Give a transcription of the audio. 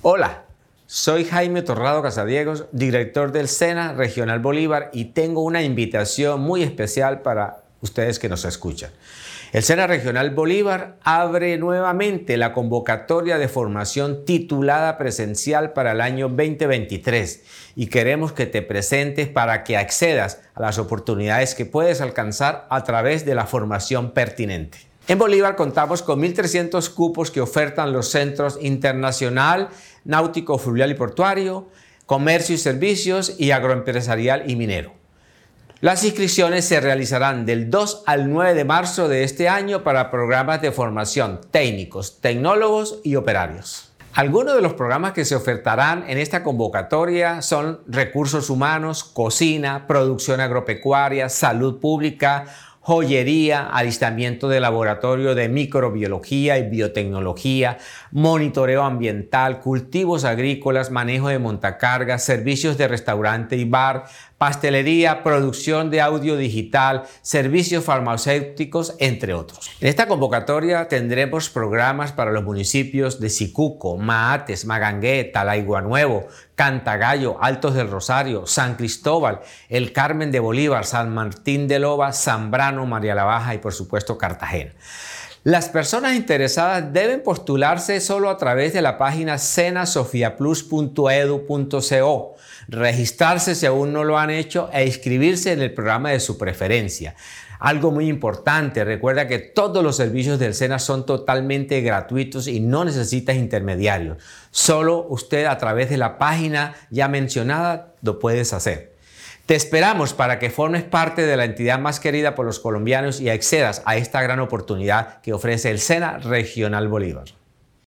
Hola, soy Jaime Torrado Casadiegos, director del SENA Regional Bolívar, y tengo una invitación muy especial para ustedes que nos escuchan. El SENA Regional Bolívar abre nuevamente la convocatoria de formación titulada presencial para el año 2023 y queremos que te presentes para que accedas a las oportunidades que puedes alcanzar a través de la formación pertinente. En Bolívar contamos con 1.300 cupos que ofertan los centros Internacional, Náutico, Fluvial y Portuario, Comercio y Servicios y Agroempresarial y Minero. Las inscripciones se realizarán del 2 al 9 de marzo de este año para programas de formación técnicos, tecnólogos y operarios. Algunos de los programas que se ofertarán en esta convocatoria son recursos humanos, cocina, producción agropecuaria, salud pública, joyería, alistamiento de laboratorio de microbiología y biotecnología, monitoreo ambiental, cultivos agrícolas, manejo de montacargas, servicios de restaurante y bar, pastelería, producción de audio digital, servicios farmacéuticos, entre otros. En esta convocatoria tendremos programas para los municipios de Sicuco, Maates, Magangué, Talaigua Nuevo, Cantagallo, Altos del Rosario, San Cristóbal, El Carmen de Bolívar, San Martín de Loba, Zambrano, María la Baja y por supuesto Cartagena. Las personas interesadas deben postularse solo a través de la página senasofiaplus.edu.co, registrarse si aún no lo han hecho e inscribirse en el programa de su preferencia. Algo muy importante, recuerda que todos los servicios del SENA son totalmente gratuitos y no necesitas intermediarios. Solo usted a través de la página ya mencionada lo puedes hacer. Te esperamos para que formes parte de la entidad más querida por los colombianos y accedas a esta gran oportunidad que ofrece el SENA Regional Bolívar.